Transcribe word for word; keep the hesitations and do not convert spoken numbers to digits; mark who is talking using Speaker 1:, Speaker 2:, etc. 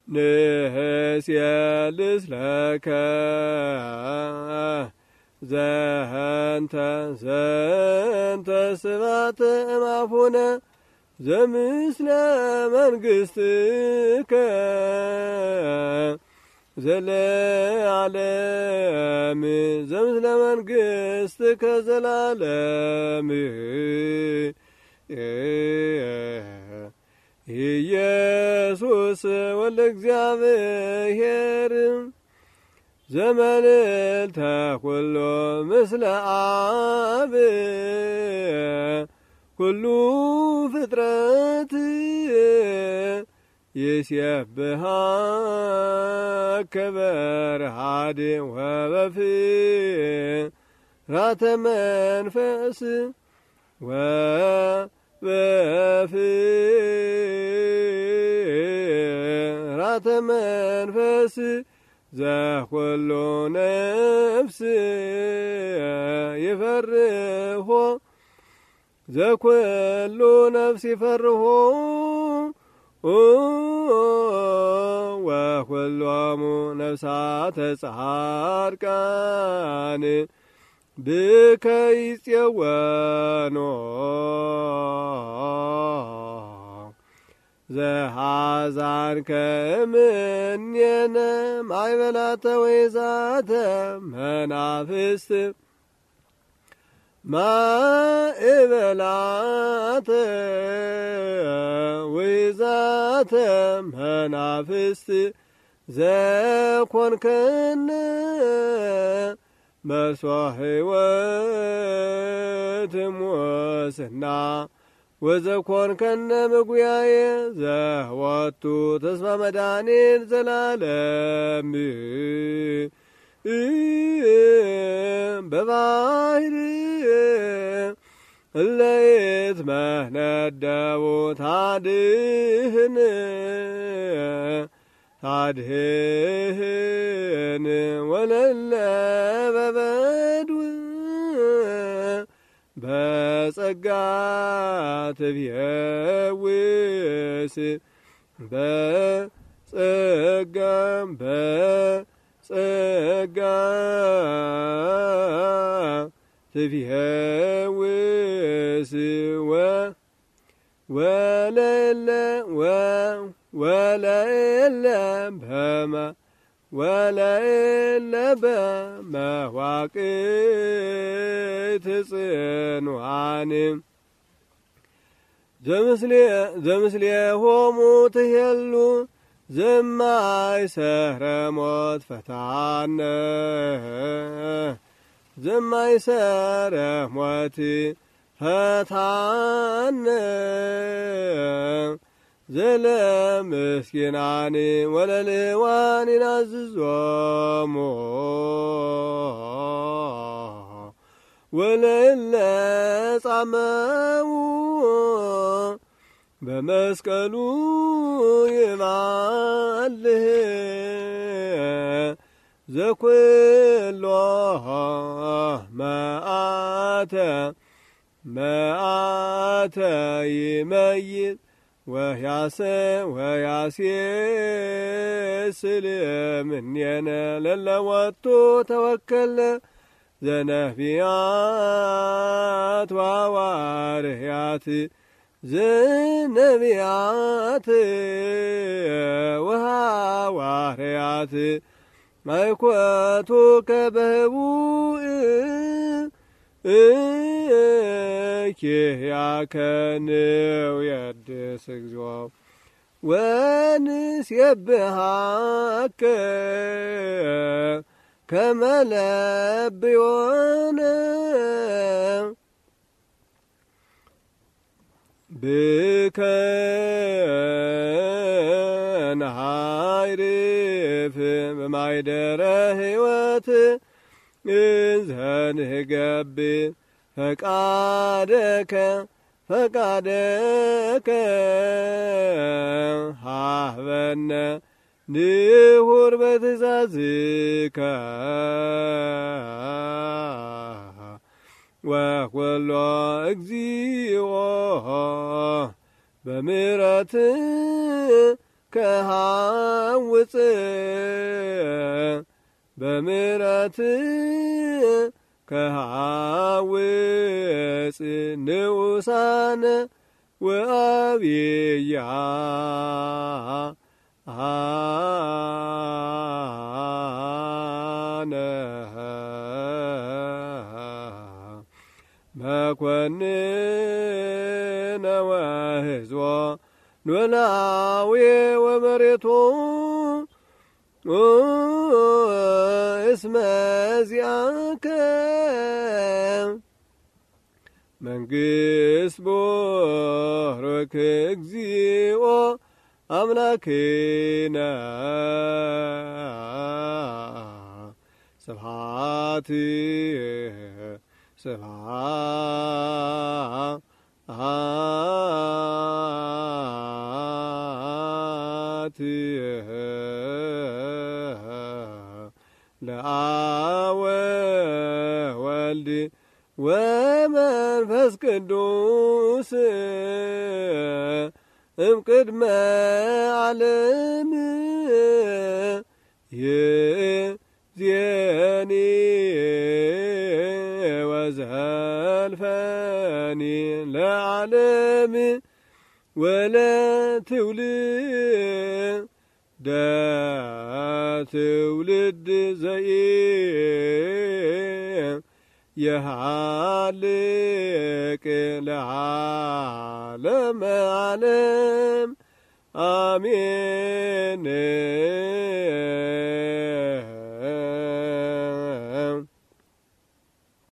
Speaker 1: ንህስየልስ ለከ ዘንተ ዘንተ ስብሐተ እምአፉነ ዘምስለ መንግሥትከ ዘለዓለም ዘምስለ መንግሥትከ ዘላለም ኢየሱስ ወልደ እግዚአብሔር ዘመልዕልተ ኩሎ ምስለ አብ ኩሉ ፍጥረት ይሴብሐከ በረሃድ ወበፍራተ መንፈስ ወበፍራተ መንፈስ ዘኩሉ ነፍስ ይፈርሆ ዘኩሉ ነፍስ ይፈርሆ ወኩሎሙ ነፍሳተ ጻድቃን ብከ ይፄወኖ ዘሐዛንከ እምኔነ ማዕበላተ ወይዛተ መናፍስት ማዕበላተ ወይዛተ መናፍስት ዘኮንከነ መስዋዕ ሕይወት ሙስና ወዘኮንከነ ምጉያየ ዘወቱ ተስፋ መድኃኒት ዘላለም በባሕር እለ ይትመነደቡ ታድህን ታድህን ወለለ በበድው በጸጋ ትቤውስ በጸጋ በጸጋ ትቤውስ ወለለ ወለለ በመ ወለለ በመዋቅት ጽኑዓን ዘምስሌሆሙ ትሄሉ ዘማይሰረ ሞት ፈታነ ዘማይሰረ ሞት ፈታነ ዘለምስኪናን ወለልዋን ይናዝዞሙ ወለለ ጻመው በመስቀሉ ይማልህ ዘኩሎ መዓተ መዓተ ይመይት ወያሰ ወያሴስል እምኔነ ለለወቱ ተወከለ ዘነቢያት ወሐዋርያት ዘነቢያት ወሐዋርያት ማይኮቱከ በህቡእ ኪያከንው የድስ እግዚኦ ወንሴብሐከ ከመ ለብዮነ ብከ ነሃይርፍ በማይደረ ሕይወት እንዘንህገብ ፈቃደከ ፈቃደከ ሀበነ ንሁር በትእዛዝከ ወኩሎ እግዚኦ በምሕረትከ ውፅ በምሕረት ከሃውፅ ንዑሳነ ወአብያ አነ መኮንነ ወሕዝቦ ኖላዊ ወመሬቶ እስመ ዚአከ መንግሥት ቡሩክ እግዚኦ አምላክነ ስብሐት ስብሐት ለአብ ወወልድ ወመንፈስ ቅዱስ እምቅድመ ዓለም ይእዜኒ ወዘልፈኒ ለዓለም ወለትውልደ ትውልድ ዘኢ የሃልቅ ለዓለመ ዓለም አሜን።